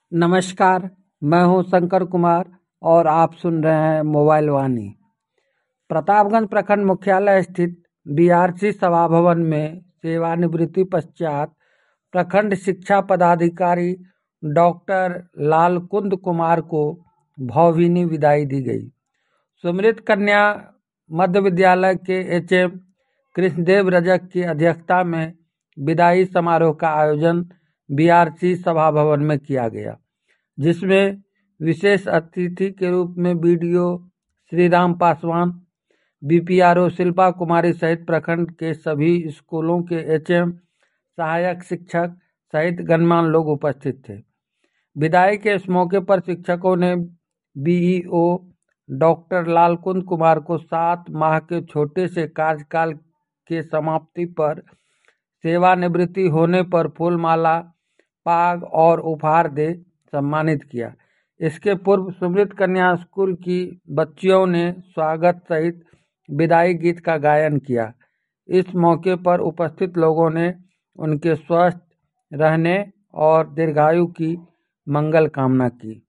नमस्कार, मैं हूं शंकर कुमार और आप सुन रहे हैं मोबाइल वाणी। प्रतापगंज प्रखंड मुख्यालय स्थित बीआरसी सभा भवन में सेवानिवृत्ति पश्चात प्रखंड शिक्षा पदाधिकारी डॉक्टर लालकुंद कुमार को भावभीनी विदाई दी गई। सुमृत कन्या मध्य विद्यालय के एचएम कृष्णदेव रजक की अध्यक्षता में विदाई समारोह का आयोजन बीआरसी सभा भवन में किया गया, जिसमें विशेष अतिथि के रूप में बीडीओ श्रीराम पासवान, बीपीआरओ शिल्पा कुमारी सहित प्रखंड के सभी स्कूलों के एचएम, सहायक शिक्षक सहित गणमान्य लोग उपस्थित थे। विदाई के इस मौके पर शिक्षकों ने बीईओ डॉक्टर लालकुंद कुमार को 7 माह के छोटे से कार्यकाल के समाप्ति पर सेवानिवृत्ति होने पर फूलमाला, पाग और उपहार दे सम्मानित किया। इसके पूर्व सुमृत कन्या स्कूल की बच्चियों ने स्वागत सहित विदाई गीत का गायन किया। इस मौके पर उपस्थित लोगों ने उनके स्वस्थ रहने और दीर्घायु की मंगल कामना की।